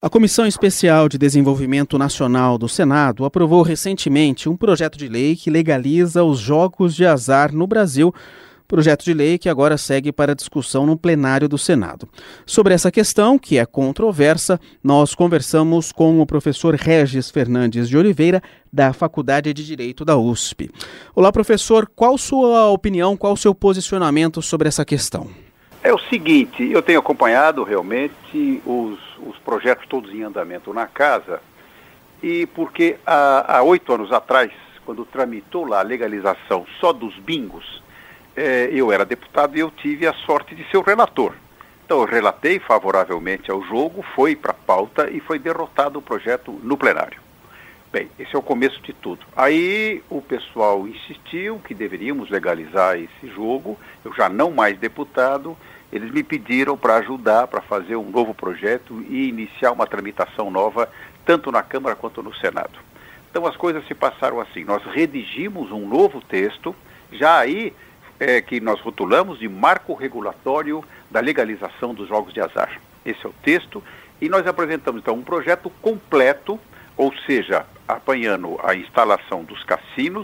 A Comissão Especial de Desenvolvimento Nacional do Senado aprovou recentemente um projeto de lei que legaliza os jogos de azar no Brasil, projeto de lei que agora segue para discussão no plenário do Senado. Sobre essa questão, que é controversa, nós conversamos com o professor Regis Fernandes de Oliveira, da Faculdade de Direito da USP. Olá, professor, qual sua opinião, qual o seu posicionamento sobre essa questão? É o seguinte, eu tenho acompanhado realmente os projetos todos em andamento na casa, e porque há 8 anos atrás, quando tramitou lá a legalização só dos bingos, eu era deputado e eu tive a sorte de ser o relator. Então eu relatei favoravelmente ao jogo, foi para a pauta e foi derrotado o projeto no plenário. Bem, esse é o começo de tudo. Aí o pessoal insistiu que deveríamos legalizar esse jogo, eu já não mais deputado, eles me pediram para ajudar, para fazer um novo projeto e iniciar uma tramitação nova, tanto na Câmara quanto no Senado. Então as coisas se passaram assim, nós redigimos um novo texto, já aí que nós rotulamos de marco regulatório da legalização dos jogos de azar. Esse é o texto, e nós apresentamos então um projeto completo, ou seja, apanhando a instalação dos cassinos,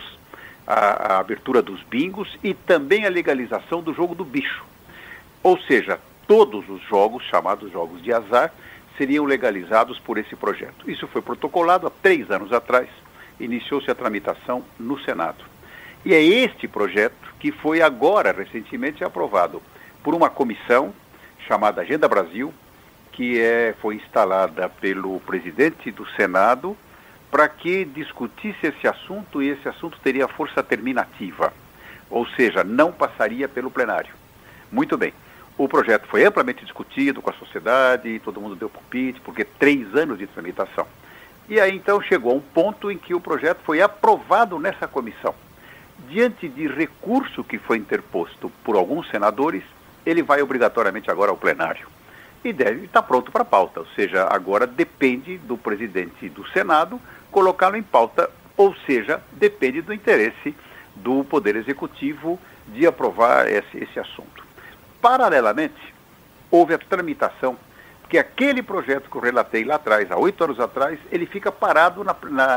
a abertura dos bingos e também a legalização do jogo do bicho. Ou seja, todos os jogos, chamados jogos de azar, seriam legalizados por esse projeto. Isso foi protocolado há 3 anos atrás, iniciou-se a tramitação no Senado. E é este projeto que foi agora, recentemente, aprovado por uma comissão chamada Agenda Brasil, que foi instalada pelo presidente do Senado para que discutisse esse assunto, e esse assunto teria força terminativa, ou seja, não passaria pelo plenário. Muito bem, o projeto foi amplamente discutido com a sociedade, todo mundo deu palpite, porque 3 anos de tramitação. E aí então chegou a um ponto em que o projeto foi aprovado nessa comissão. Diante de recurso que foi interposto por alguns senadores, ele vai obrigatoriamente agora ao plenário. E deve estar pronto para a pauta, ou seja, agora depende do presidente do Senado colocá-lo em pauta, ou seja, depende do interesse do Poder Executivo de aprovar esse assunto. Paralelamente, houve a tramitação, porque aquele projeto que eu relatei lá atrás, há 8 anos atrás, ele fica parado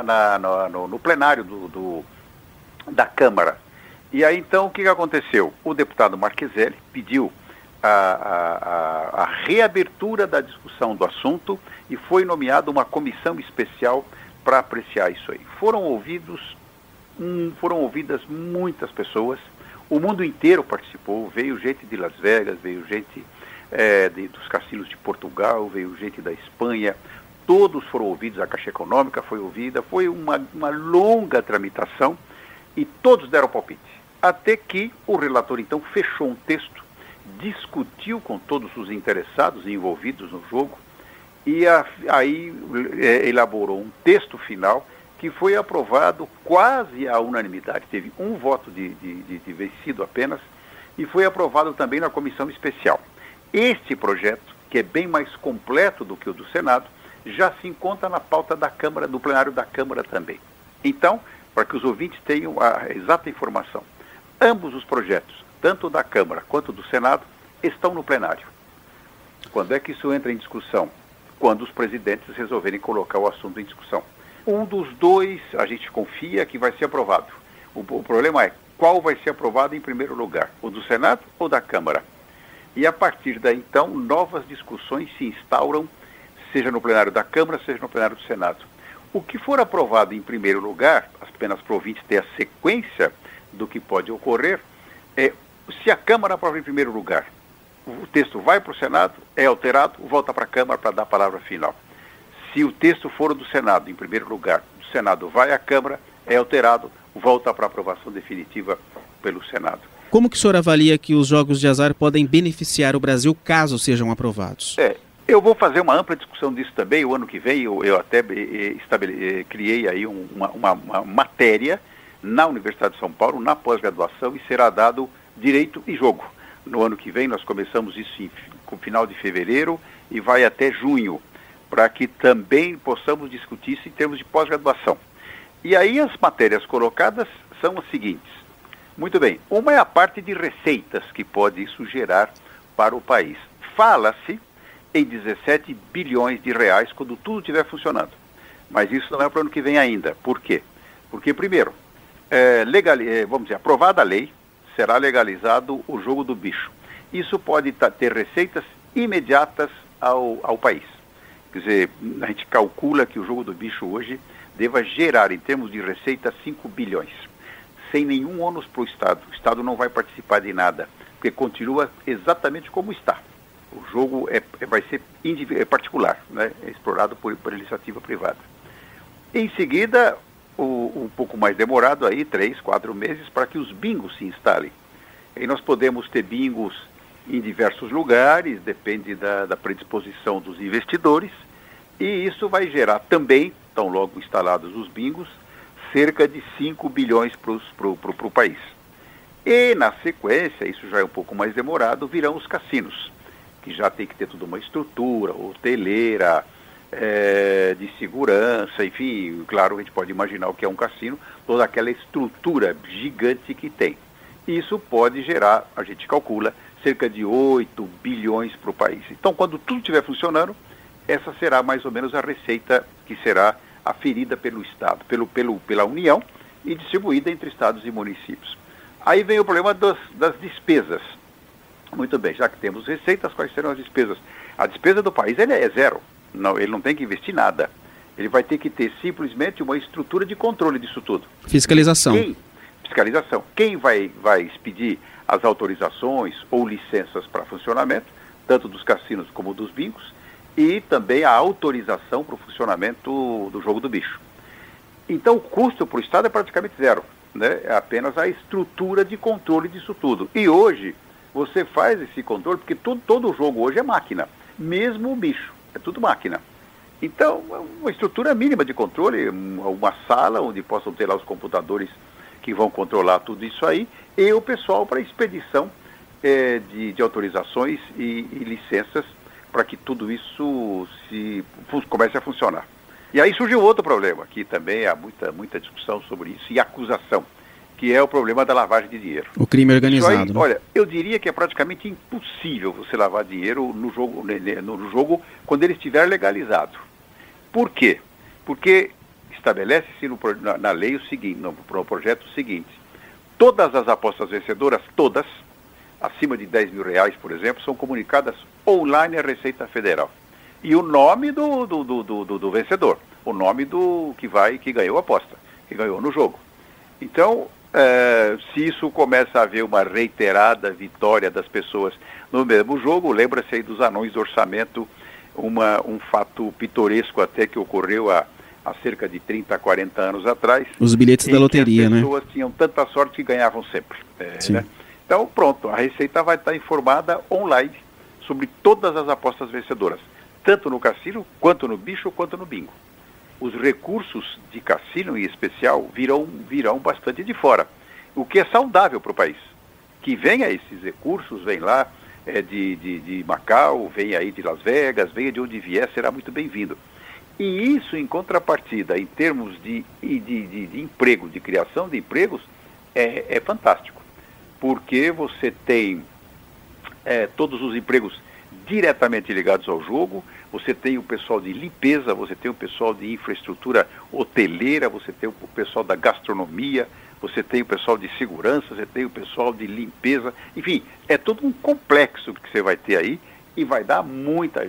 no plenário da Câmara. E aí então o que aconteceu? O deputado Marcheselli pediu a reabertura da discussão do assunto e foi nomeada uma comissão especial para apreciar isso aí. Foram ouvidas muitas pessoas, o mundo inteiro participou, veio gente de Las Vegas, veio gente dos cassinos de Portugal, veio gente da Espanha, todos foram ouvidos, a Caixa Econômica foi ouvida, foi uma longa tramitação e todos deram palpite. Até que o relator então fechou um texto, discutiu com todos os interessados e envolvidos no jogo e aí elaborou um texto final que foi aprovado quase à unanimidade. Teve um voto de vencido apenas e foi aprovado também na comissão especial. Este projeto, que é bem mais completo do que o do Senado, já se encontra na pauta da Câmara, do plenário da Câmara também. Então, para que os ouvintes tenham a exata informação, ambos os projetos, tanto da Câmara quanto do Senado, estão no plenário. Quando é que isso entra em discussão? Quando os presidentes resolverem colocar o assunto em discussão. Um dos dois, a gente confia que vai ser aprovado. O problema é qual vai ser aprovado em primeiro lugar, o do Senado ou da Câmara? E a partir daí, então, novas discussões se instauram, seja no plenário da Câmara, seja no plenário do Senado. O que for aprovado em primeiro lugar, apenas para o ouvinte ter a sequência do que pode ocorrer, se a Câmara aprova em primeiro lugar, o texto vai para o Senado, é alterado, volta para a Câmara para dar a palavra final. Se o texto for do Senado em primeiro lugar, o Senado vai à Câmara, é alterado, volta para aprovação definitiva pelo Senado. Como que o senhor avalia que os jogos de azar podem beneficiar o Brasil caso sejam aprovados? Eu vou fazer uma ampla discussão disso também. O ano que vem eu até criei aí uma matéria na Universidade de São Paulo, na pós-graduação, e será dado Direito e Jogo. No ano que vem nós começamos isso no final de fevereiro e vai até junho, para que também possamos discutir isso em termos de pós-graduação. E aí as matérias colocadas são as seguintes. Muito bem, uma é a parte de receitas que pode isso gerar para o país. Fala-se em 17 bilhões de reais quando tudo estiver funcionando. Mas isso não é para o ano que vem ainda. Por quê? Porque, primeiro, vamos dizer, aprovada a lei, será legalizado o jogo do bicho. Isso pode ter receitas imediatas ao país. Quer dizer, a gente calcula que o jogo do bicho hoje deva gerar, em termos de receita, 5 bilhões. Sem nenhum ônus para o Estado. O Estado não vai participar de nada, porque continua exatamente como está. O jogo vai ser particular, né? É explorado por iniciativa privada. Em seguida, um pouco mais demorado, aí, 3, 4 meses, para que os bingos se instalem. E nós podemos ter bingos em diversos lugares, depende da predisposição dos investidores, e isso vai gerar também, tão logo instalados os bingos, cerca de 5 bilhões para o país. E, na sequência, isso já é um pouco mais demorado, virão os cassinos, que já tem que ter toda uma estrutura, hoteleira, de segurança, enfim, claro, a gente pode imaginar o que é um cassino, toda aquela estrutura gigante que tem. Isso pode gerar, a gente calcula, cerca de 8 bilhões para o país. Então, quando tudo estiver funcionando, essa será mais ou menos a receita que será aferida pelo Estado, pela União e distribuída entre estados e municípios. Aí vem o problema das despesas. Muito bem, já que temos receitas, quais serão as despesas? A despesa do país é zero. Não, ele não tem que investir nada. Ele vai ter que ter simplesmente uma estrutura de controle disso tudo. Fiscalização. Fiscalização. Quem vai expedir as autorizações ou licenças para funcionamento, tanto dos cassinos como dos bingos, e também a autorização para o funcionamento do jogo do bicho. Então o custo para o Estado é praticamente zero, né? É apenas a estrutura de controle disso tudo. E hoje você faz esse controle, porque todo jogo hoje é máquina, mesmo o bicho, é tudo máquina. Então, uma estrutura mínima de controle, uma sala onde possam ter lá os computadores que vão controlar tudo isso aí, e o pessoal para expedição de autorizações e licenças para que tudo isso comece a funcionar. E aí surgiu outro problema, que também há muita discussão sobre isso, e acusação, que é o problema da lavagem de dinheiro. O crime organizado. Aí, né? Olha, eu diria que é praticamente impossível você lavar dinheiro no jogo quando ele estiver legalizado. Por quê? Porque estabelece-se na lei o seguinte, no projeto o seguinte: todas as apostas vencedoras, todas, acima de 10 mil reais, por exemplo, são comunicadas online à Receita Federal. E o nome do vencedor, o nome do que ganhou a aposta, que ganhou no jogo. Então, se isso começa a haver uma reiterada vitória das pessoas no mesmo jogo, lembra-se aí dos anões do orçamento, um fato pitoresco até que ocorreu há cerca de 30, 40 anos atrás. Os bilhetes da loteria, né? As pessoas tinham tanta sorte que ganhavam sempre. Né? Então, pronto, a Receita vai estar informada online sobre todas as apostas vencedoras, tanto no cassino, quanto no bicho, quanto no bingo. Os recursos de cassino, em especial, virão bastante de fora, o que é saudável para o país. Que venha esses recursos, vem lá de Macau, vem aí de Las Vegas, venha de onde vier, será muito bem-vindo. E isso, em contrapartida, em termos de emprego, de criação de empregos, é fantástico. Porque você tem todos os empregos diretamente ligados ao jogo, você tem o pessoal de limpeza, você tem o pessoal de infraestrutura hoteleira, você tem o pessoal da gastronomia, você tem o pessoal de segurança, você tem o pessoal de limpeza, enfim, é todo um complexo que você vai ter aí e vai dar muita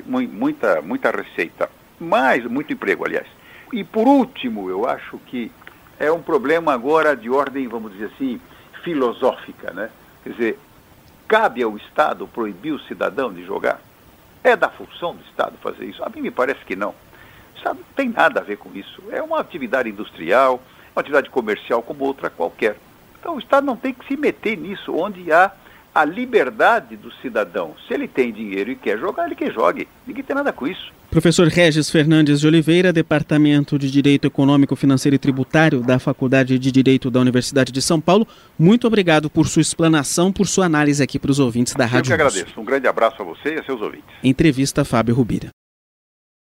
receita, muito emprego, aliás. E por último, eu acho que é um problema agora de ordem, vamos dizer assim, filosófica, né? Quer dizer, cabe ao Estado proibir o cidadão de jogar? É da função do Estado fazer isso? A mim me parece que não. O Estado não tem nada a ver com isso. É uma atividade industrial, uma atividade comercial como outra qualquer. Então o Estado não tem que se meter nisso, onde há a liberdade do cidadão. Se ele tem dinheiro e quer jogar, ele que jogue. Ninguém tem nada com isso. Professor Regis Fernandes de Oliveira, Departamento de Direito Econômico, Financeiro e Tributário da Faculdade de Direito da Universidade de São Paulo, muito obrigado por sua explanação, por sua análise aqui para os ouvintes da Rádio Eu que agradeço. Um grande abraço a você e a seus ouvintes. Entrevista Fábio Rubira.